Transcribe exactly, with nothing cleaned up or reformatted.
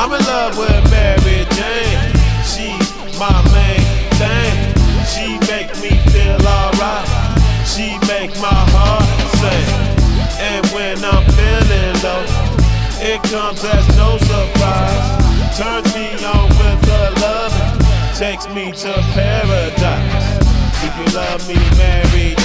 I'm in love with Mary Jane. She's my main thing. She make me feel alright. She make my heart sing. And when I'm feeling low, it comes as no surprise. Turns me on with her love, takes me to paradise. Do you love me, Mary